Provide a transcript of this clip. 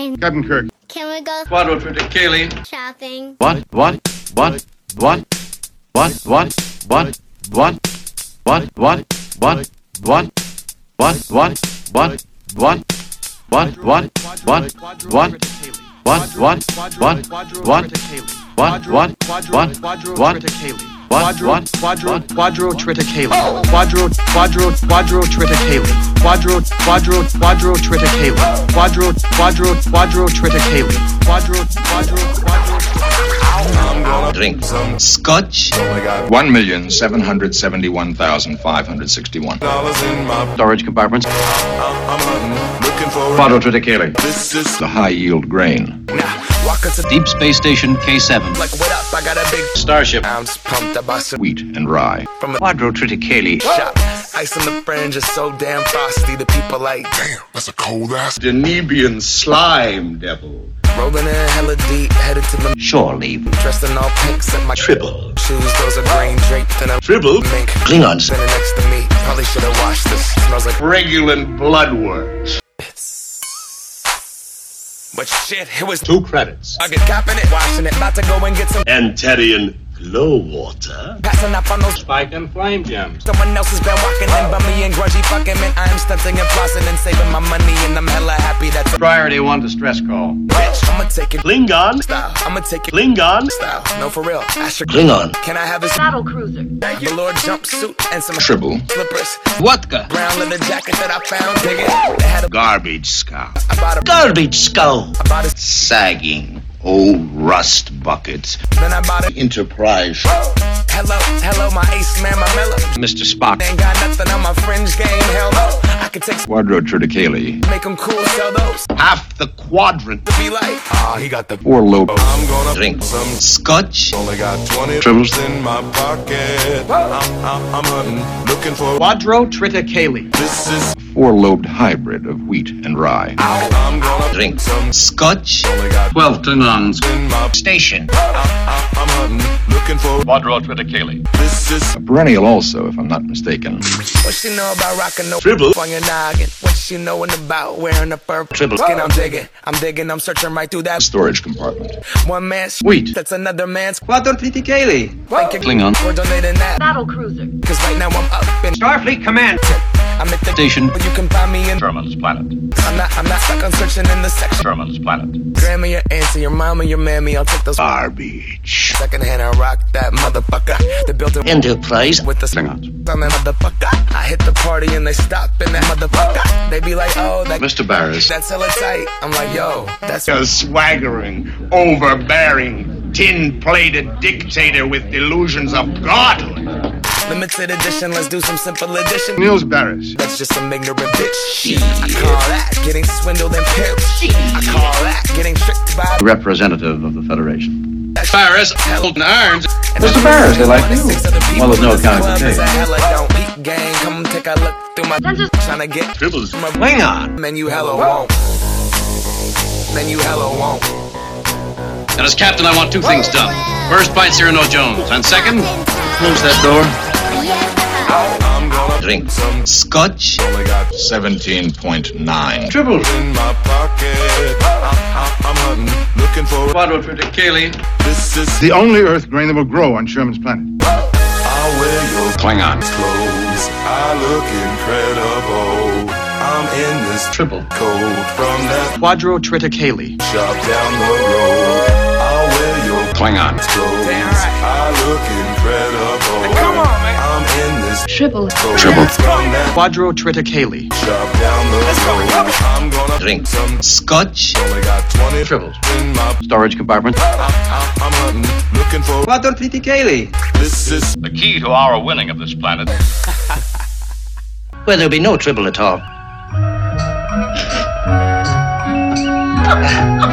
Hey, Captain Kirk. can we go Quadro Triticale. shopping? What? Quadro Triticale. Quadro Triticale. Quadro Triticale. Quadro Triticale. Drink some scotch. 1,771,561. Storage compartments. Quadro Triticale. The high yield grain. Deep Space Station K7. Like, what up? I got a big Starship. I'm just pumped up. I some Wheat and rye. from the Quadro Triticale. shop. Ice on the fringe is so damn frosty. The people like, damn, That's a cold ass. Danubian slime devil. rolling in hella deep, headed to the Shore leave. dressed in all pink, set my Tribble. shoes. Those are green draped in a Tribble. mink. Klingons. Standing next to me, probably should have washed this. Smells like Regulant bloodworms. but shit, it was 2 credits. I get copping it, washing it, about to go and get some Antarian glow water. passing up on those. Spike and flame gems. Someone else has been walking in by me and grungy fucking man. I am stunting and flossing and saving my money, and I'm hella happy that's a Priority 1 distress call. bitch. I'ma take it Klingon. style. I'ma take it Klingon. style. No, for real. Asher, Klingon. can I have his Battle cruiser. velour jumpsuit and some Tribble. slippers? Vodka. Brown leather jacket that I found. Dig it. They had a Garbage scow. I bought a Garbage skull. I bought a Sagging old rust buckets. then I bought it. Enterprise. Hello, my ace man, my mellow. Mr. Spock. Ain't got nothing on my fringe game. Hell no. I can take Quadro Triticale. make them cool, sell those. Half the quadrant. To be like, ah, he got the 4 lobe. I'm gonna Drink some. scotch. Only got 20 Tribbles. in my pocket. I'm hunting, looking for. Quadro Triticale. This is. 4-lobed hybrid of wheat and rye. I'm gonna Drink some. scotch. Only got 12 Klingons. in my. Station. I'm hunting, looking for. Quadro Triticale. This is. A perennial also, if I'm not mistaken. what she know about rocking no Tribble. on your noggin? What she knowin' about wearing a fur Tribble. skin? I'm digging, I'm searching right through that Storage compartment. one man's Wheat. that's another man's. Quadro Triticale. Thank you, Klingon. for donating that. Battle cruiser. Cause right now I'm up in Starfleet Command. I'm at the Station. where you can find me in. Sherman's planet. I'm not stuck on searching in the section. Sherman's planet. Grandma, your auntie, your mama, your mammy. I'll take those Garbage. secondhand and rock that motherfucker. They built it Enterprise. with the Klingons. on that motherfucker. I hit the party and they stop in that motherfucker. They be like, oh, Mr. Barris. that's hella tight. I'm like, yo, that's A swaggering, overbearing, tin-plated dictator with delusions of godhood. limited edition. Let's do some simple edition. Niels Barris. That's just some ignorant bitch. I call that getting swindled and pimped. I call that getting tricked by Representative of the Federation. Barris, Helton Irons. Mr. Barris, they like you. Well, there's no accounting for Club is taste. a hella don't eat gang. Come take a look through my Sensors. tryna get Tribbles. my Klingon. man, you hella won't. Man, you hella won't. And as captain, I want 2 things done. First, find Cyrano Jones. And second, Close that door. I'm gonna Drink some scotch. only got 17.9. tribbles in my pocket. I'm hunting, looking for. Quadro Triticale. This is. The only Earth grain that will grow on Sherman's planet. I'll wear your Klingon. clothes. I look incredible. I'm in this Triple. coat from that Quadro Triticale. shop down the road. I'll wear your Klingon. clothes. Damn right. I look incredible. Come on, man. I'm in this Triple. coat Triple. from that Quadro Triticale. shop down the road. I'm gonna Drink some. scotch. Only got 20 Tribbles. in my. Storage compartment. I'm hunting, looking for. Quadro Triticale. This is. the key to our winning of this planet. Well, there'll be no tribble at all.